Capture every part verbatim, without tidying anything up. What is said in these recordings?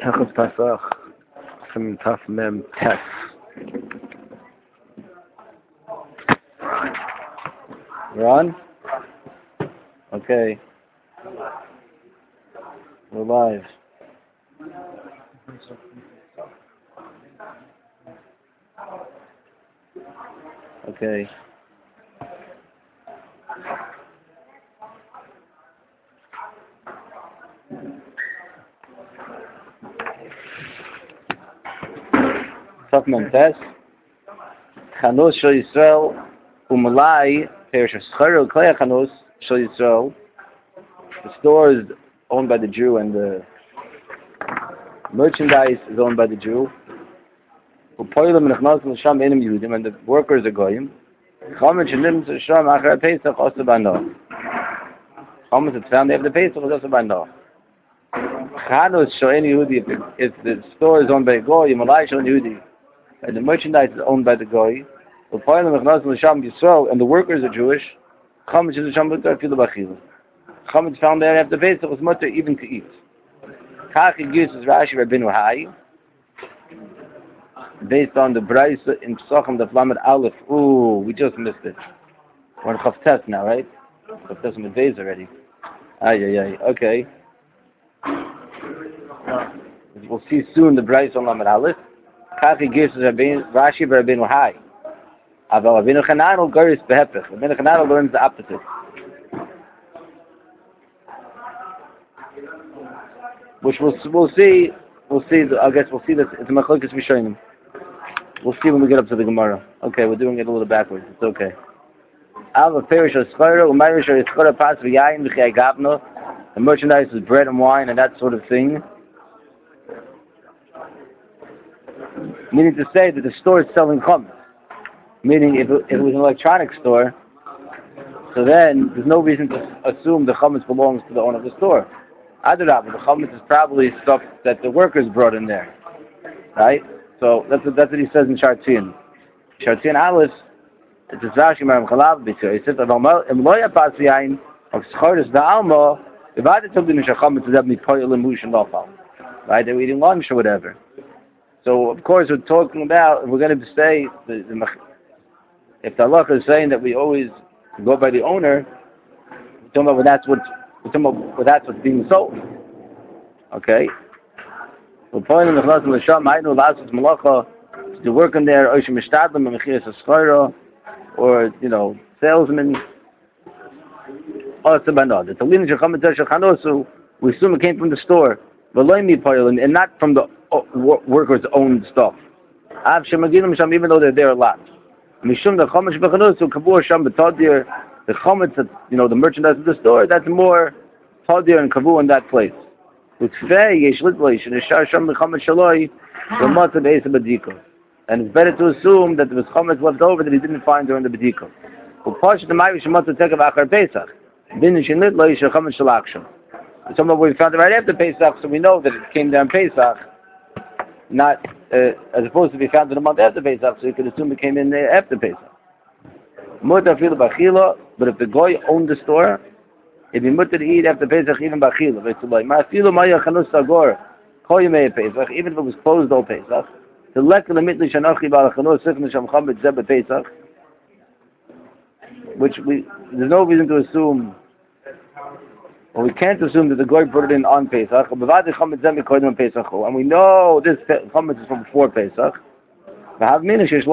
Hilchos Pesach, Sim Taf Mem Tes. We're on? Okay. We're live. Okay. Taf Mem Tes. Chanus Shel Yisrael Umalai Perish Scharo Klei Chanus Shel Yisrael. The store is owned by the Jew and the merchandise is owned by the Jew. And the workers are goyim. Chametz shenimt sham achar Pesach also b'anoah. Chametz is found after Pesach is also b'anoah. Chanus she'ein Yehudi, if the store is owned by a goy, Malai she'ein Yehudi, and the merchandise is owned by the goy. And the workers are Jewish. Chametz is sham b'tar filu b'achilu. Chametz found there after Pesach was mutter even to eat. Kach uses Rashi Rabbeinu Hai, based on the Brisa in Pesachim the Lamed Aleph. Ooh, we just missed it. We're in Chavtes now, right? Chavtes with Beis already. Ay, ay, ay. Okay. We'll see soon the Brisa on Lamed Aleph. Kach uses Rashi Rabbeinu Hai. Aval Rabbeinu Chananel Goris Behepech. Rabbeinu Chananel learns the opposite. Which we'll we'll see, we'll see. I guess we'll see that it's a machlokes rishonim. We'll see when we get up to the Gemara. Okay, we're doing it a little backwards. It's okay. The merchandise is bread and wine and that sort of thing. Meaning to say that the store is selling chametz. Meaning if it, if it was an electronic store, so then there's no reason to assume the chametz belongs to the owner of the store. Adarab, the chametz is probably stuff that the workers brought in there, right? So that's what, that's what he says in Shartzian. Shartzian Aleph, it's a Rashi Maram Chalav B'tzir. He says, "Im lo yapas v'yayin of schores da'alma, divided to the chametz is abni poyel emush and lofal." Right? They're eating lunch or whatever. So of course we're talking about, we're going to say, the, the, if the halacha is saying that we always go by the owner, we're talking about when that's what's We're talking about well, that's what's being sold. Okay? We're pointing the Chlas L'Sham, I know last was Malacha, to work in there, or Mishtadlim, and Mechias Eschoira, or, you know, salesmen. Oh, it's a banod. It's a lineage of Chametz Shechanosu, we assume it came from the store, and not from the workers' own stuff. Av Shemagilim Sham, even though they're there a lot. Mishum the Chametz Shechanosu, Kabur Sham B'Tadir, the chametz, that, you know, the merchandise of the store, that's more tadir and kavu in that place. And it's better to assume that there was chametz left over that he didn't find during the bediko. Some of we found it right after Pesach, so we know that it came down Pesach, not uh, as opposed to be found in a month after Pesach, so you could assume it came in there after Pesach. Mutter filu b'achila, but if the goy owned the store, it'd be mutter to eat after Pesach even b'achila. Even if it was closed all Pesach, the lek lemitli shanochi b'alachanus sifnu sham chametz zeh b'Pesach, which we there's no reason to assume, or we can't assume that the goy brought it in on Pesach. And we know this chametz is from before Pesach. So since we know it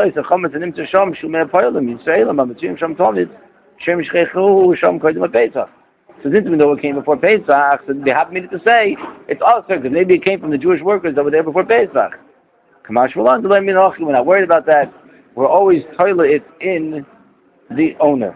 came before Pesach, so they have meaning to say it's also because maybe it came from the Jewish workers that were there before Pesach. We're not worried about that. We're always toilet it in the owner.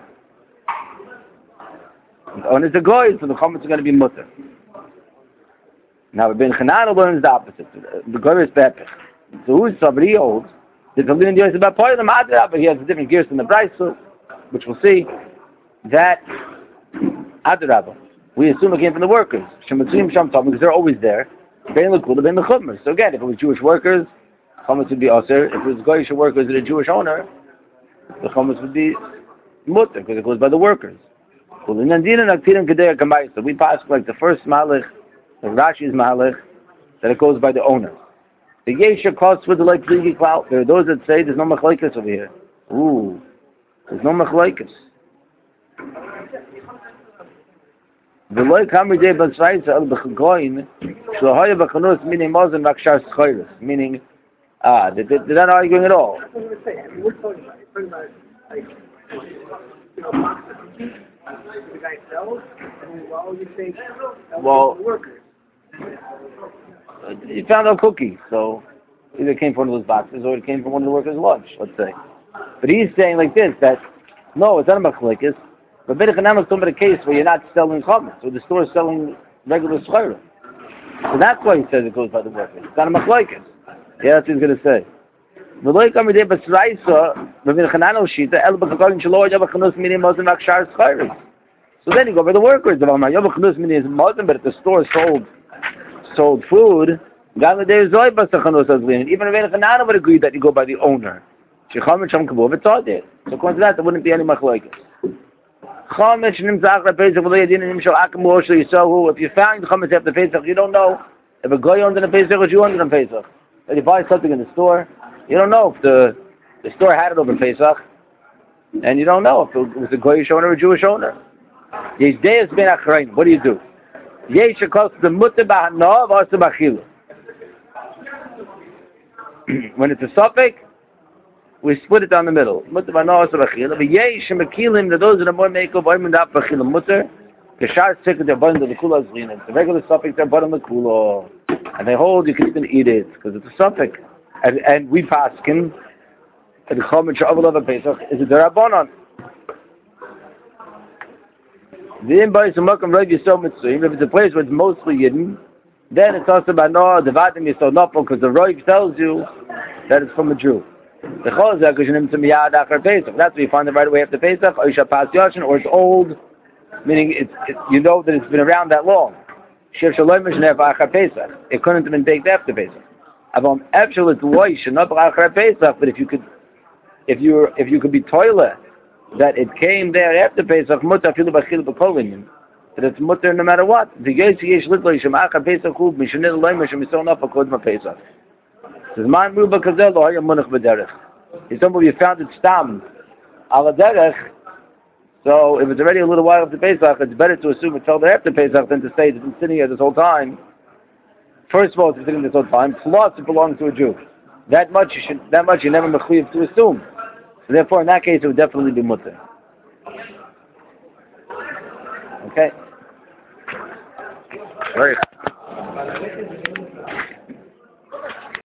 The owner is the goy, so the chametz is going to be mutter. Now Rabbeinu Chananel learns the opposite. The goy is bepech. So who's somebody old? The Talmud is about part of the Madra, but he has a different gears than the Brisa, which we'll see. That Adrabah, we assume it came from the workers. Shematzim Sham Tom, because they're always there. Bein L'Kula, Bein L'Chummer. So again, if it was Jewish workers, chametz would be Aser. If it was Goyish workers and a Jewish owner, the chametz would be Mutter, because it goes by the workers. So we pass like the first Malach, the Rashi's Malach, that it goes by the owner. The Yesha costs with the like Pligi Clout. There are those that say there's no Machlaikas over here. Ooh, there's no Machlaikas. The like Hamri De Basraisa al Bechagoin, Shlohaya Bechanus, meaning Mosin Vakshar Schairis, meaning, ah, they're, they're not arguing at all. That's what I'm saying. I mean, we're talking about it. We're talking about, like, you know, boxes of meat, the guy sells, and well, you think, Well, the workers. You found a cookie, so either it came from one of those boxes or it came from one of the workers' lunch, let's say. But he's saying like this, that, no, it's not a machlekes, but Beit Chananel is talking about a case where you're not selling chametz, where the store is selling regular schayra. So that's why he says it goes by the workers. It's not a machlekes. Yeah, that's what he's going to say. So then you go by the workers. But if the store sold sold food, even if Beit Chananel would agree that you go by the owner. So according to that, there wouldn't be any machlekes. If you found chametz after Pesach, you don't know if a guy owns it on Pesach or you own it on Pesach. If you buy something in the store, you don't know if the the store had it over Pesach, and you don't know if it was a Goyish owner or a Jewish owner. What do you do? When it's a suffix, we split it down the middle. Those are the more make of mutter. The regular suffix are bottom of the kulo, and they hold you can even eat it because it's a suffix. And, and we paskin and the chomet she'avel of a Pesach is a derabanan. The inbox of Makam Rav Yisrael Mitzrayim, if it's a place where it's mostly hidden, then it's also by no Devadim Yisrael Nopel, because the Rav tells you that it's from a Jew. The Chol Zeh to Miyad Achar Pesach. That's where you find it right away after Pesach, or Yisha Pas Yashin, or it's old, meaning it's, it, you know that it's been around that long. Shir Shalom Mishneh Achar Pesach. It couldn't have been baked after Pesach. Avam Epshel it's Loy Shenop Achar Pesach. But if you could, if you were, if you could be toilet that it came there after Pesach, mutter filu b'chil b'kolim, that it's mutter no matter what. The Yossi Yesh Litlo Yishem Achar Pesach Hu Mishneh Loy Mishem Yisrael Nop Akodma Pesach. Says man Ruba Kazel Lo Hayam Munach B'derech. If somebody you found it stam ala derech, so if it's already a little while after Pesach, it's better to assume it's held after Pesach than to say it's been sitting here this whole time. First of all, it's been sitting this whole time. Plus, it belongs to a Jew. That much you should, that much you never mechuyev to assume. So therefore, in that case, it would definitely be mutter. Okay. Very.